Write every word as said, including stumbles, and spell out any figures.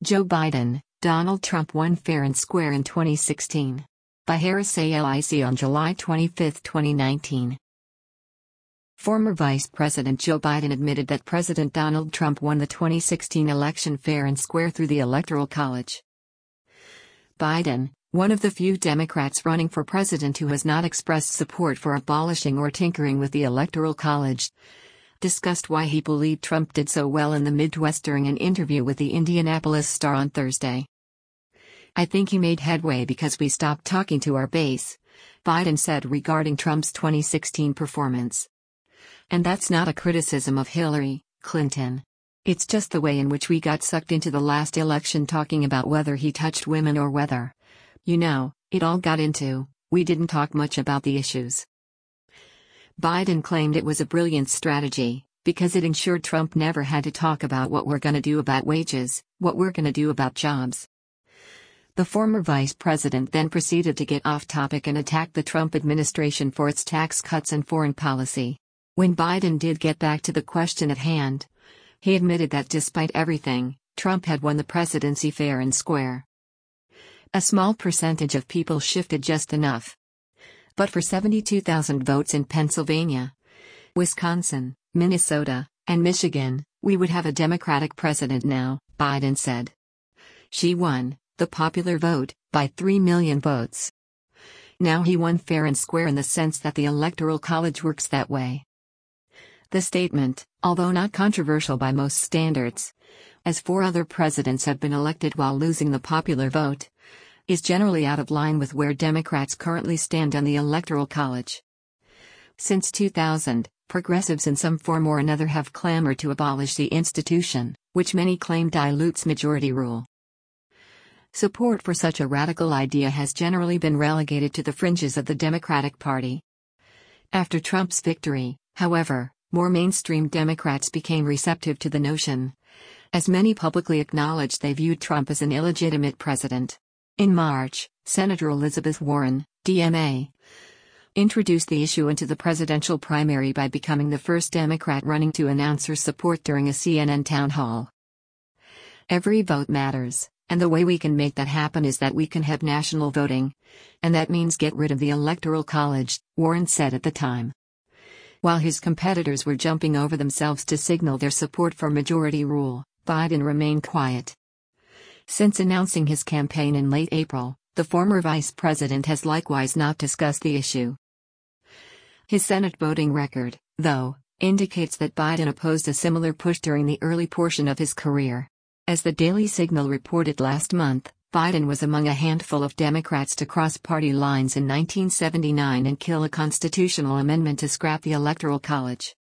Joe Biden, Donald Trump won fair and square in twenty sixteen. By Harris A L I C on July twenty-fifth, twenty nineteen. Former Vice President Joe Biden admitted that President Donald Trump won the twenty sixteen election fair and square through the Electoral College. Biden, one of the few Democrats running for president who has not expressed support for abolishing or tinkering with the Electoral College, discussed why he believed Trump did so well in the Midwest during an interview with the Indianapolis Star on Thursday. "I think he made headway because we stopped talking to our base," Biden said regarding Trump's twenty sixteen performance. "And that's not a criticism of Hillary Clinton. It's just the way in which we got sucked into the last election talking about whether he touched women or whether, you know, it all got into, we didn't talk much about the issues." Biden claimed it was a brilliant strategy, because it ensured Trump never had to talk about what we're gonna do about wages, what we're gonna do about jobs. The former vice president then proceeded to get off topic and attack the Trump administration for its tax cuts and foreign policy. When Biden did get back to the question at hand, he admitted that despite everything, Trump had won the presidency fair and square. A small percentage of people shifted just enough. But for seventy-two thousand votes in Pennsylvania, Wisconsin, Minnesota, and Michigan, we would have a Democratic president now, Biden said. She won the popular vote by three million votes. Now he won fair and square in the sense that the Electoral College works that way. The statement, although not controversial by most standards, as four other presidents have been elected while losing the popular vote, is generally out of line with where Democrats currently stand on the Electoral College. Since two thousand, progressives in some form or another have clamored to abolish the institution, which many claim dilutes majority rule. Support for such a radical idea has generally been relegated to the fringes of the Democratic Party. After Trump's victory, however, more mainstream Democrats became receptive to the notion, as many publicly acknowledged they viewed Trump as an illegitimate president. In March, Senator Elizabeth Warren, D M A, introduced the issue into the presidential primary by becoming the first Democrat running to announce her support during a C N N town hall. "Every vote matters, and the way we can make that happen is that we can have national voting, and that means get rid of the Electoral College," Warren said at the time. While his competitors were jumping over themselves to signal their support for majority rule, Biden remained quiet. Since announcing his campaign in late April, the former vice president has likewise not discussed the issue. His Senate voting record, though, indicates that Biden opposed a similar push during the early portion of his career. As the Daily Signal reported last month, Biden was among a handful of Democrats to cross party lines in nineteen seventy-nine and kill a constitutional amendment to scrap the Electoral College.